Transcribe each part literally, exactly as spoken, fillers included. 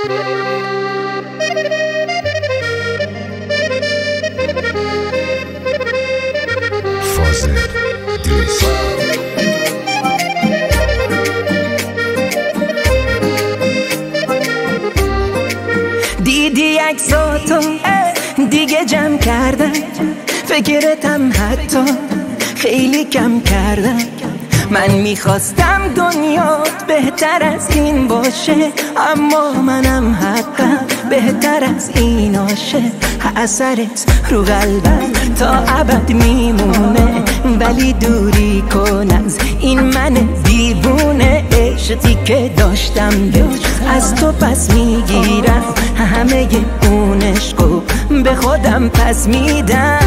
فاضل دیس دیدی عکساتو دیگه جمع کردم، فکرتم حتی خیلی کم کردم. من میخواستم دنیات بهتر از این باشه، اما منم حقم بهتر از این آشه. اثرت رو قلبم تا ابد میمونه، ولی دوری کن از این من دیوونه. عشقی که داشتم داشت از تو پس میگیرم، همه اون عشقو به خودم پس میدم.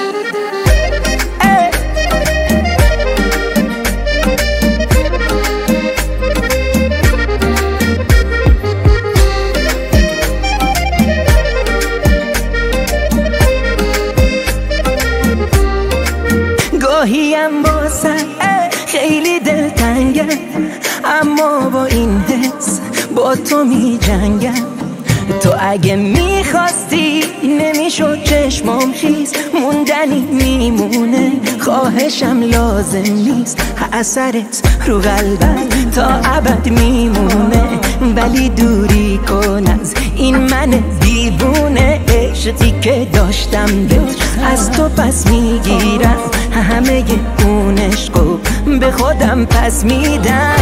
گاهیم واسه خیلی دلتنگم، اما با این حس با تو می جنگم. تو اگه میخواستی نمیشد چشمام خیز، موندنی میمونه خواهشم لازم نیست. اثرت رو قلبم تا ابد میمونه، ولی دوری کن از این من دیوونه. عشقی که داشتم داشت از تو پس میگیرم، همه اون عشقو به خودم پس میدم.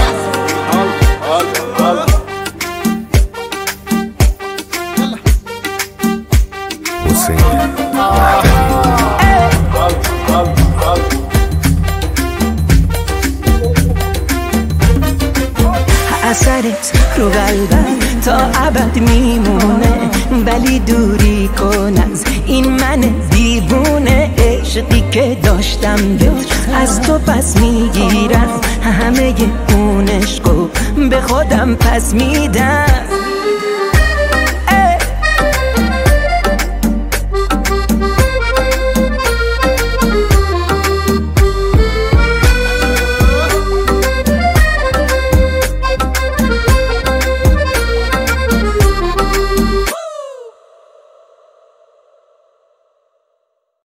اثرت رو قلبم تا ابد میمونه، ولی دوری کن از این من دیوونه. عشقی که داشتم داشت از تو پس میگیرم، همه اون عشقو به خودم پس میدم.